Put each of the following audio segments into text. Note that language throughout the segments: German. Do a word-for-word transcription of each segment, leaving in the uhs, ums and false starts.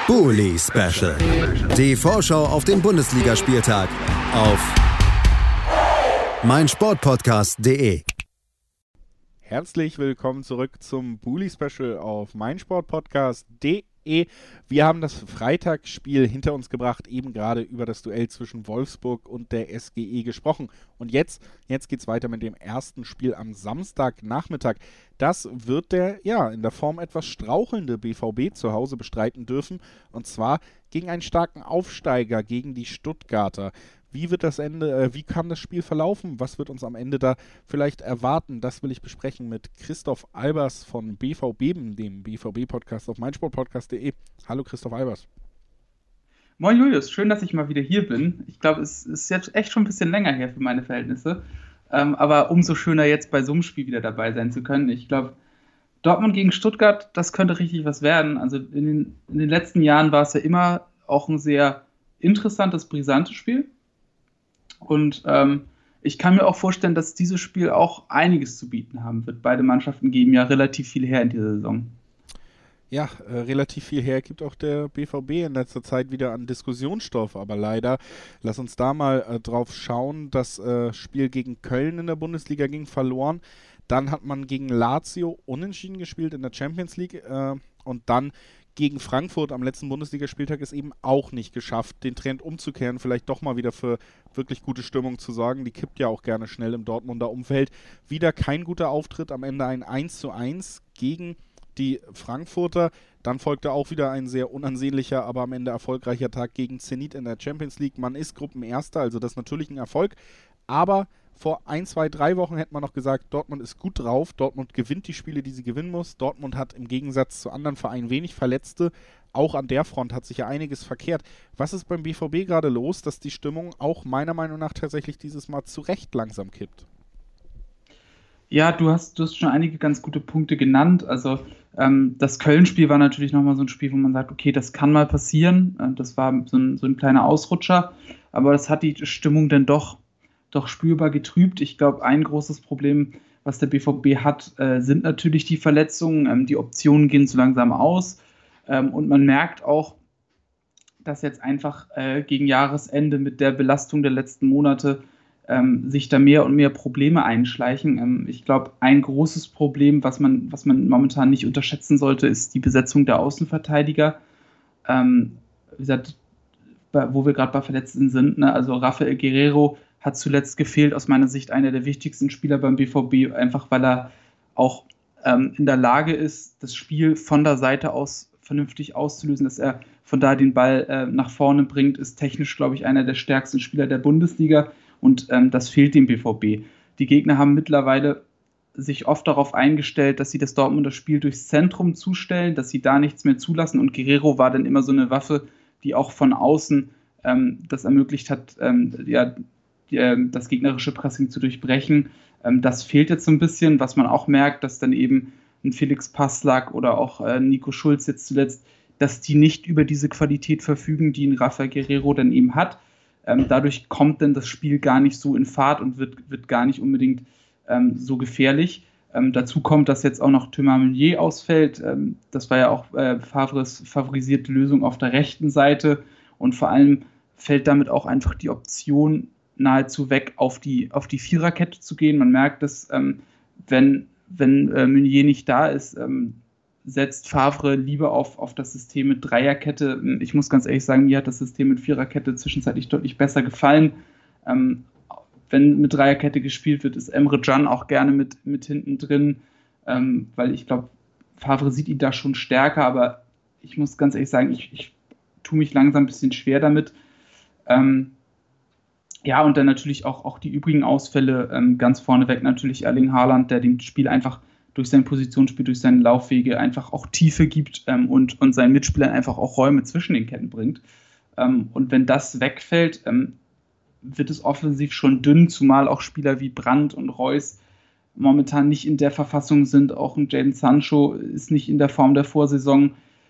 Bully Special. Die Vorschau auf den Bundesligaspieltag auf meinsportpodcast punkt de. Herzlich willkommen zurück zum Bully Special auf meinsportpodcast punkt de. Wir haben das Freitagsspiel hinter uns gebracht, eben gerade über das Duell zwischen Wolfsburg und der S G E gesprochen. Und jetzt, jetzt geht es weiter mit dem ersten Spiel am Samstagnachmittag. Das wird der, ja, in der Form etwas strauchelnde B V B zu Hause bestreiten dürfen. Und zwar gegen einen starken Aufsteiger, gegen die Stuttgarter. Wie wird das Ende, äh, wie kann das Spiel verlaufen? Was wird uns am Ende da vielleicht erwarten? Das will ich besprechen mit Christoph Albers von B V Beben, dem B V B-Podcast auf meinsportpodcast punkt de. Hallo Christoph Albers. Moin Julius, schön, dass ich mal wieder hier bin. Ich glaube, es ist jetzt echt schon ein bisschen länger her für meine Verhältnisse. Ähm, aber umso schöner jetzt bei so einem Spiel wieder dabei sein zu können. Ich glaube, Dortmund gegen Stuttgart, das könnte richtig was werden. Also in den, in den letzten Jahren war es ja immer auch ein sehr interessantes, brisantes Spiel. Und ähm, ich kann mir auch vorstellen, dass dieses Spiel auch einiges zu bieten haben wird. Beide Mannschaften geben ja relativ viel her in dieser Saison. Ja, äh, relativ viel her gibt auch der B V B in letzter Zeit wieder an Diskussionsstoff. Aber leider, lass uns da mal äh, drauf schauen, das äh, Spiel gegen Köln in der Bundesliga ging verloren. Dann hat man gegen Lazio unentschieden gespielt in der Champions League äh, und dann gegen Frankfurt am letzten Bundesligaspieltag ist eben auch nicht geschafft, den Trend umzukehren, vielleicht doch mal wieder für wirklich gute Stimmung zu sorgen. Die kippt ja auch gerne schnell im Dortmunder Umfeld. Wieder kein guter Auftritt, am Ende ein eins zu eins gegen die Frankfurter. Dann folgte auch wieder ein sehr unansehnlicher, aber am Ende erfolgreicher Tag gegen Zenit in der Champions League. Man ist Gruppenerster, also das ist natürlich ein Erfolg, aber vor ein, zwei, drei Wochen hätte man noch gesagt, Dortmund ist gut drauf, Dortmund gewinnt die Spiele, die sie gewinnen muss. Dortmund hat im Gegensatz zu anderen Vereinen wenig Verletzte. Auch an der Front hat sich ja einiges verkehrt. Was ist beim B V B gerade los, dass die Stimmung auch meiner Meinung nach tatsächlich dieses Mal zu Recht langsam kippt? Ja, du hast, du hast schon einige ganz gute Punkte genannt. Also ähm, das Köln-Spiel war natürlich nochmal so ein Spiel, wo man sagt, okay, das kann mal passieren. Äh, das war so ein, so ein kleiner Ausrutscher, aber das hat die Stimmung dann doch doch spürbar getrübt. Ich glaube, ein großes Problem, was der B V B hat, äh, sind natürlich die Verletzungen. Ähm, die Optionen gehen so langsam aus. Ähm, und man merkt auch, dass jetzt einfach äh, gegen Jahresende mit der Belastung der letzten Monate ähm, sich da mehr und mehr Probleme einschleichen. Ähm, ich glaube, ein großes Problem, was man, was man momentan nicht unterschätzen sollte, ist die Besetzung der Außenverteidiger. Ähm, wie gesagt, bei, wo wir gerade bei Verletzten sind, ne? Also Rafael Guerreiro hat zuletzt gefehlt, aus meiner Sicht einer der wichtigsten Spieler beim B V B, einfach weil er auch ähm, in der Lage ist, das Spiel von der Seite aus vernünftig auszulösen, dass er von da den Ball äh, nach vorne bringt, ist technisch, glaube ich, einer der stärksten Spieler der Bundesliga und ähm, das fehlt dem B V B. Die Gegner haben mittlerweile sich oft darauf eingestellt, dass sie das Dortmunder Spiel durchs Zentrum zustellen, dass sie da nichts mehr zulassen und Guerreiro war dann immer so eine Waffe, die auch von außen ähm, das ermöglicht hat, ähm, ja, das gegnerische Pressing zu durchbrechen. Das fehlt jetzt so ein bisschen, was man auch merkt, dass dann eben ein Felix Passlack oder auch Nico Schulz jetzt zuletzt, dass die nicht über diese Qualität verfügen, die ein Rafael Guerreiro dann eben hat. Dadurch kommt dann das Spiel gar nicht so in Fahrt und wird, wird gar nicht unbedingt so gefährlich. Dazu kommt, dass jetzt auch noch Thomas Meunier ausfällt. Das war ja auch Favres favorisierte Lösung auf der rechten Seite und vor allem fällt damit auch einfach die Option nahezu weg, auf die, auf die Viererkette zu gehen. Man merkt, dass ähm, wenn, wenn äh, Meunier nicht da ist, ähm, setzt Favre lieber auf, auf das System mit Dreierkette. Ich muss ganz ehrlich sagen, mir hat das System mit Viererkette zwischenzeitlich deutlich besser gefallen. Ähm, wenn mit Dreierkette gespielt wird, ist Emre Can auch gerne mit, mit hinten drin, ähm, weil ich glaube, Favre sieht ihn da schon stärker, aber ich muss ganz ehrlich sagen, ich, ich tue mich langsam ein bisschen schwer damit. Ähm, Ja, und dann natürlich auch, auch die übrigen Ausfälle, ähm, ganz vorneweg natürlich Erling Haaland, der dem Spiel einfach durch sein Positionsspiel, durch seine Laufwege einfach auch Tiefe gibt ähm, und, und seinen Mitspielern einfach auch Räume zwischen den Ketten bringt. Ähm, und wenn das wegfällt, ähm, wird es offensiv schon dünn, zumal auch Spieler wie Brandt und Reus momentan nicht in der Verfassung sind. Auch ein Jadon Sancho ist nicht in der Form der Vorsaison.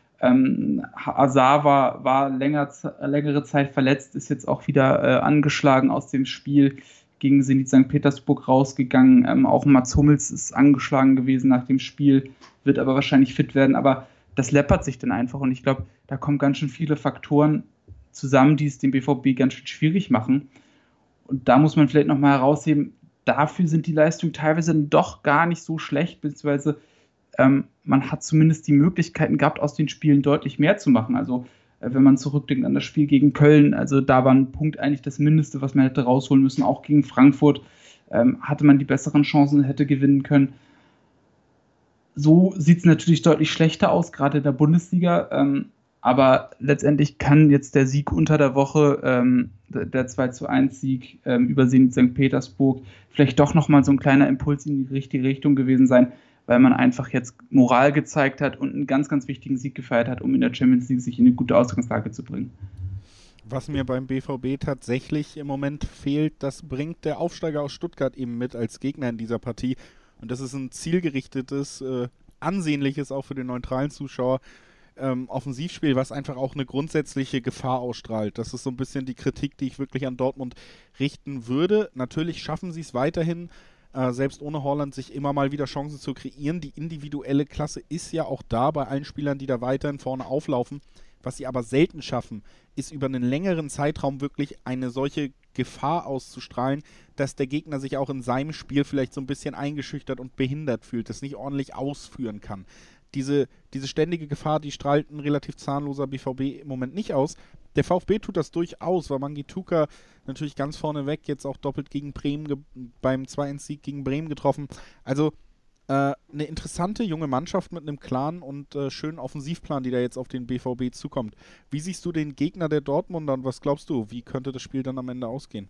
Ähm, Hazard war, war länger, längere Zeit verletzt, ist jetzt auch wieder äh, angeschlagen aus dem Spiel gegen Zenit Sankt Petersburg rausgegangen. Ähm, auch Mats Hummels ist angeschlagen gewesen nach dem Spiel, wird aber wahrscheinlich fit werden. Aber das läppert sich dann einfach. Und ich glaube, da kommen ganz schön viele Faktoren zusammen, die es dem B V B ganz schön schwierig machen. Und da muss man vielleicht nochmal herausheben, dafür sind die Leistungen teilweise doch gar nicht so schlecht, beziehungsweise ähm, man hat zumindest die Möglichkeiten gehabt, aus den Spielen deutlich mehr zu machen. Also äh, wenn man zurückdenkt an das Spiel gegen Köln, also da war ein Punkt eigentlich das Mindeste, was man hätte rausholen müssen. Auch gegen Frankfurt ähm, hatte man die besseren Chancen, hätte gewinnen können. So sieht es natürlich deutlich schlechter aus, gerade in der Bundesliga. Ähm, aber letztendlich kann jetzt der Sieg unter der Woche, ähm, der zwei zu eins Sieg ähm, über Zenit Sankt Petersburg, vielleicht doch nochmal so ein kleiner Impuls in die richtige Richtung gewesen sein, weil man einfach jetzt Moral gezeigt hat und einen ganz, ganz wichtigen Sieg gefeiert hat, um in der Champions League sich in eine gute Ausgangslage zu bringen. Was mir beim B V B tatsächlich im Moment fehlt, das bringt der Aufsteiger aus Stuttgart eben mit als Gegner in dieser Partie. Und das ist ein zielgerichtetes, äh, ansehnliches, auch für den neutralen Zuschauer, ähm, Offensivspiel, was einfach auch eine grundsätzliche Gefahr ausstrahlt. Das ist so ein bisschen die Kritik, die ich wirklich an Dortmund richten würde. Natürlich schaffen sie es weiterhin, äh, selbst ohne Haaland, sich immer mal wieder Chancen zu kreieren. Die individuelle Klasse ist ja auch da bei allen Spielern, die da weiterhin vorne auflaufen. Was sie aber selten schaffen, ist über einen längeren Zeitraum wirklich eine solche Gefahr auszustrahlen, dass der Gegner sich auch in seinem Spiel vielleicht so ein bisschen eingeschüchtert und behindert fühlt, das nicht ordentlich ausführen kann. Diese, diese ständige Gefahr, die strahlt ein relativ zahnloser B V B im Moment nicht aus. Der VfB tut das durchaus, weil Mangituka natürlich ganz vorne weg jetzt auch doppelt gegen Bremen ge- beim zwei eins Sieg gegen Bremen getroffen. Also äh, eine interessante junge Mannschaft mit einem klaren und äh, schönen Offensivplan, die da jetzt auf den B V B zukommt. Wie siehst du den Gegner der Dortmunder und was glaubst du, wie könnte das Spiel dann am Ende ausgehen?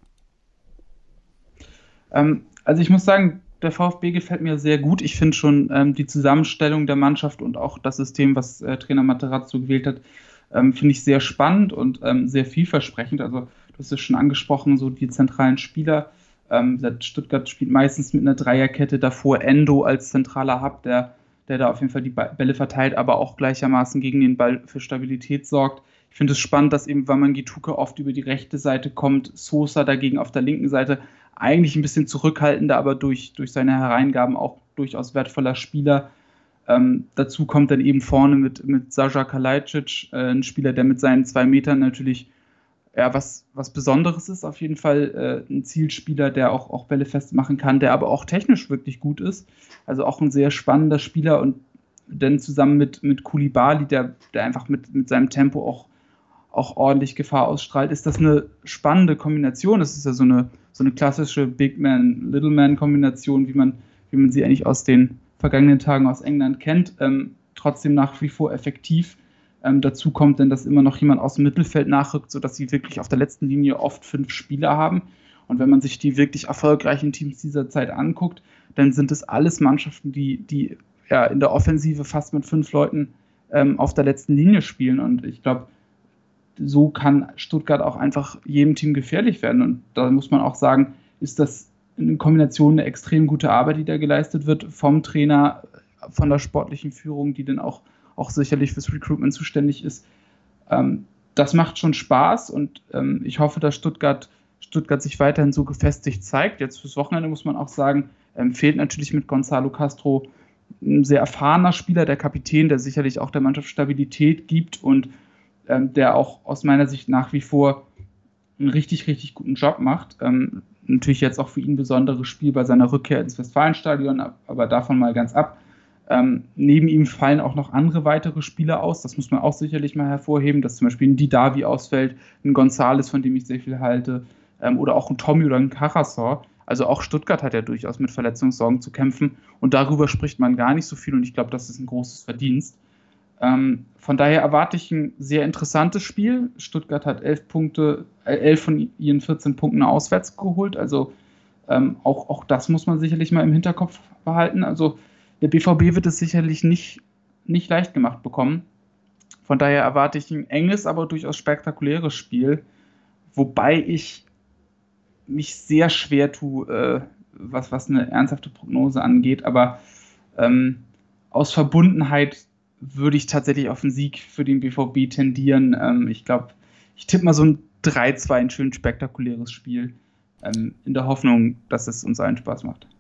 Ähm, also ich muss sagen, der VfB gefällt mir sehr gut. Ich finde schon ähm, die Zusammenstellung der Mannschaft und auch das System, was äh, Trainer Materazzo gewählt hat, ähm, finde ich sehr spannend und ähm, sehr vielversprechend. Also du hast es schon angesprochen, so die zentralen Spieler. Ähm, Stuttgart spielt meistens mit einer Dreierkette, davor Endo als zentraler Hub, der, der da auf jeden Fall die Bälle verteilt, aber auch gleichermaßen gegen den Ball für Stabilität sorgt. Ich finde es spannend, dass eben Wamangituka oft über die rechte Seite kommt, Sosa dagegen auf der linken Seite, eigentlich ein bisschen zurückhaltender, aber durch, durch seine Hereingaben auch durchaus wertvoller Spieler. Ähm, dazu kommt dann eben vorne mit, mit Sascha Kalajdzic, äh, ein Spieler, der mit seinen zwei Metern natürlich ja, was, was Besonderes ist, auf jeden Fall äh, ein Zielspieler, der auch, auch Bälle festmachen kann, der aber auch technisch wirklich gut ist. Also auch ein sehr spannender Spieler und dann zusammen mit, mit Koulibaly, der, der einfach mit, mit seinem Tempo auch, auch ordentlich Gefahr ausstrahlt, ist das eine spannende Kombination. Das ist ja so eine, so eine klassische Big Man, Little Man Kombination, wie man, wie man sie eigentlich aus den vergangenen Tagen aus England kennt. Ähm, trotzdem nach wie vor effektiv. Ähm, dazu kommt dann, dass immer noch jemand aus dem Mittelfeld nachrückt, sodass sie wirklich auf der letzten Linie oft fünf Spieler haben. Und wenn man sich die wirklich erfolgreichen Teams dieser Zeit anguckt, dann sind es alles Mannschaften, die, die ja, in der Offensive fast mit fünf Leuten ähm, auf der letzten Linie spielen. Und ich glaube, so kann Stuttgart auch einfach jedem Team gefährlich werden. Und da muss man auch sagen, ist das in Kombination eine extrem gute Arbeit, die da geleistet wird vom Trainer, von der sportlichen Führung, die dann auch, auch sicherlich fürs Recruitment zuständig ist. Ähm, das macht schon Spaß und ähm, ich hoffe, dass Stuttgart, Stuttgart sich weiterhin so gefestigt zeigt. Jetzt fürs Wochenende muss man auch sagen, ähm, fehlt natürlich mit Gonzalo Castro ein sehr erfahrener Spieler, der Kapitän, der sicherlich auch der Mannschaft Stabilität gibt und ähm, der auch aus meiner Sicht nach wie vor einen richtig, richtig guten Job macht. Ähm, natürlich jetzt auch für ihn ein besonderes Spiel bei seiner Rückkehr ins Westfalenstadion, aber davon mal ganz ab. Ähm, neben ihm fallen auch noch andere weitere Spieler aus, das muss man auch sicherlich mal hervorheben, dass zum Beispiel ein Didavi ausfällt, ein González, von dem ich sehr viel halte, ähm, oder auch ein Tommy oder ein Karasor. Also auch Stuttgart hat ja durchaus mit Verletzungssorgen zu kämpfen und darüber spricht man gar nicht so viel und ich glaube, das ist ein großes Verdienst. Ähm, von daher erwarte ich ein sehr interessantes Spiel. Stuttgart hat elf Punkte, äh, elf von ihren vierzehn Punkten auswärts geholt, also ähm, auch, auch das muss man sicherlich mal im Hinterkopf behalten. Also der B V B wird es sicherlich nicht, nicht leicht gemacht bekommen. Von daher erwarte ich ein enges, aber durchaus spektakuläres Spiel, wobei ich mich sehr schwer tue, äh, was, was eine ernsthafte Prognose angeht, aber ähm, aus Verbundenheit würde ich tatsächlich auf einen Sieg für den B V B tendieren. Ähm, ich glaube, ich tippe mal so ein drei zwei, ein schön spektakuläres Spiel, ähm, in der Hoffnung, dass es uns allen Spaß macht.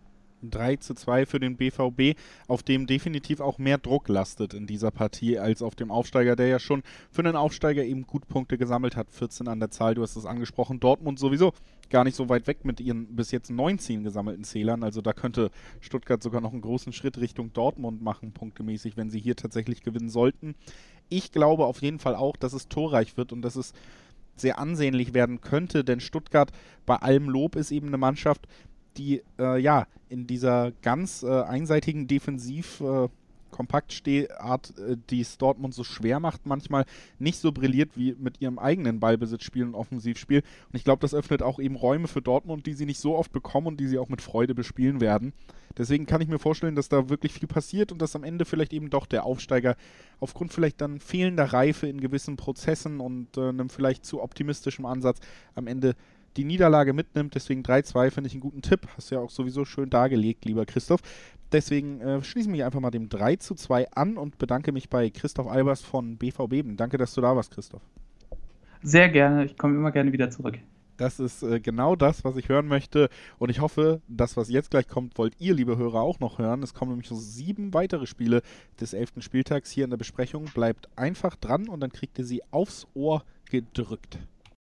drei zu zwei für den B V B, auf dem definitiv auch mehr Druck lastet in dieser Partie als auf dem Aufsteiger, der ja schon für einen Aufsteiger eben gut Punkte gesammelt hat, vierzehn an der Zahl, du hast es angesprochen, Dortmund sowieso gar nicht so weit weg mit ihren bis jetzt neunzehn gesammelten Zählern, also da könnte Stuttgart sogar noch einen großen Schritt Richtung Dortmund machen, punktemäßig, wenn sie hier tatsächlich gewinnen sollten. Ich glaube auf jeden Fall auch, dass es torreich wird und dass es sehr ansehnlich werden könnte, denn Stuttgart, bei allem Lob, ist eben eine Mannschaft, die äh, ja in dieser ganz äh, einseitigen Defensiv- äh, Kompaktstehart, äh, die es Dortmund so schwer macht, manchmal nicht so brilliert wie mit ihrem eigenen Ballbesitzspiel und Offensivspiel. Und ich glaube, das öffnet auch eben Räume für Dortmund, die sie nicht so oft bekommen und die sie auch mit Freude bespielen werden. Deswegen kann ich mir vorstellen, dass da wirklich viel passiert und dass am Ende vielleicht eben doch der Aufsteiger aufgrund vielleicht dann fehlender Reife in gewissen Prozessen und äh, einem vielleicht zu optimistischen Ansatz am Ende die Niederlage mitnimmt. Deswegen drei zwei finde ich einen guten Tipp. Hast du ja auch sowieso schön dargelegt, lieber Christoph. Deswegen äh, schließe ich mich einfach mal dem drei zu zwei an und bedanke mich bei Christoph Albers von B V B. Danke, dass du da warst, Christoph. Sehr gerne. Ich komme immer gerne wieder zurück. Das ist äh, genau das, was ich hören möchte. Und ich hoffe, das, was jetzt gleich kommt, wollt ihr, liebe Hörer, auch noch hören. Es kommen nämlich noch sieben weitere Spiele des elften Spieltags hier in der Besprechung. Bleibt einfach dran und dann kriegt ihr sie aufs Ohr gedrückt.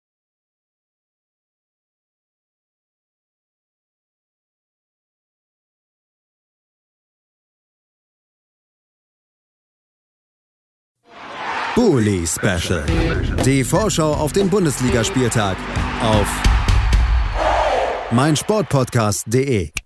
Bully Special. Die Vorschau auf den Bundesligaspieltag auf meinsportpodcast punkt de.